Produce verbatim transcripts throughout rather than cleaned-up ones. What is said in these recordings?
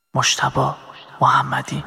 مجتبی محمدی.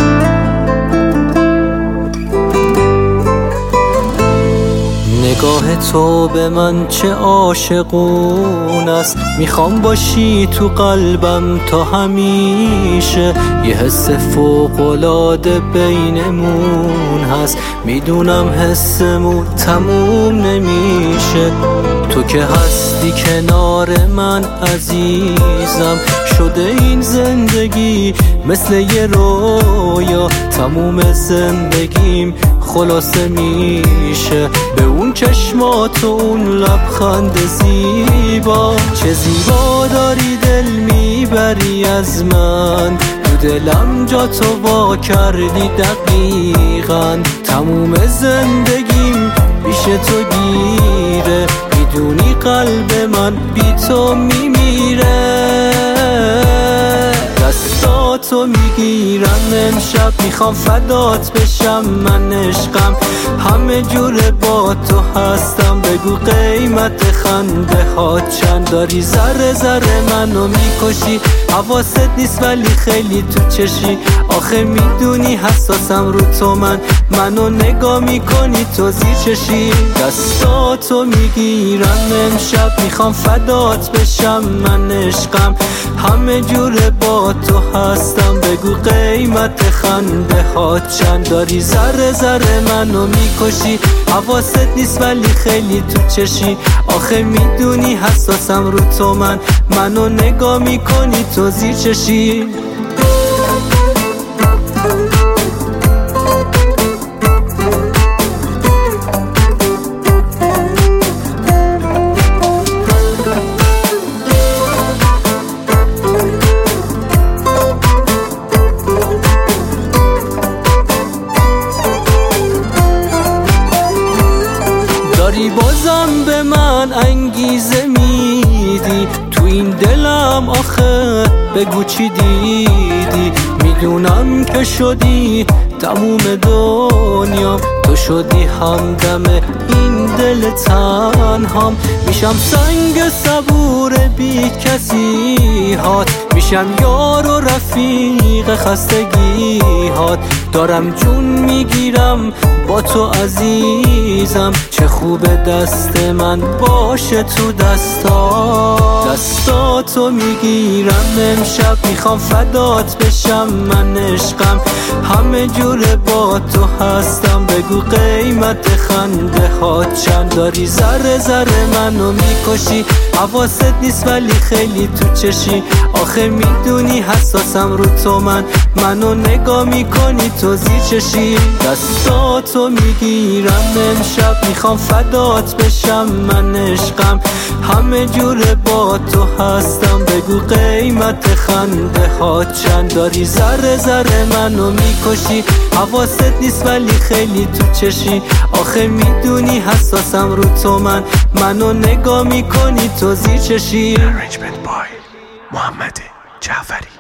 نگاه تو به من چه عاشقون است، میخوام باشی تو قلبم تا همیشه. یه حس فوق‌العاده بینمون هست، میدونم حسمون تموم نمیشه. تو که هستی کنار من عزیزم، شده این زندگی مثل یه رویا. تموم زندگیم خلاصه میشه به اون چشمات و اون لبخند زیبا. چه زیبا داری دل میبری از من، تو دلم جا تو وا کردی دقیقاً. تموم زندگیم پیش تو گیره، میدونی قلب من بی تو میمیره. دستاتو میگیرم امشب، میخوام فدات بشم من عشقم. همه جوره با تو هستم، بگو قیمت خنده ها چند داری. ذره ذره منو میکشی، حواست نیست ولی خیلی تو چشی. آخه میدونی حساسم رو تو، من منو نگاه میکنی تو زیر چشی. دستاتو میگیرم امشب، میخوام فدات بشم من عشقم. همه جوره با تو هستم، بگو قیمت خنده ها چند داری. ذره ذره منو میکشی، حواست نیست ولی خیلی تو چشی. آخه میدونی حساسم رو تو، من منو نگاه میکنی تو زیر چشی. داری بازم به من انگیزه میدی، تو این دلم آخه بگو چی دیدی. میدونم که شدی تموم دنیام، تو شدی همدم این دل تنهام. میشم سنگ صبور بی کسی هات، میشم یار و رفیق خستگی هات. دارم جون میگیرم با تو عزیزم، چه خوبه دست من باشه تو دستا. دستاتو میگیرم امشب، میخوام فدات بشم من عشقم. همه جوره با تو هستم، بگو قیمت خنده ها چند داری. ذره ذره منو میکشی، حواست نیست ولی خیلی تو چشی. آخه میدونی حساسم رو تو، من منو نگاه میکنی تو زیر چشی. دستاتو میگیرم امشب، میخوام فدات بشم من عشقم. همه جوره با تو هستم، بگو قیمت خنده ها چند داری. ذره ذره منو میکشی، حواست نیست ولی خیلی تو چشی. آخه میدونی حساسم رو تو، من منو نگاه میکنی تو زیر چشی. Arrangement by محمد جعفری.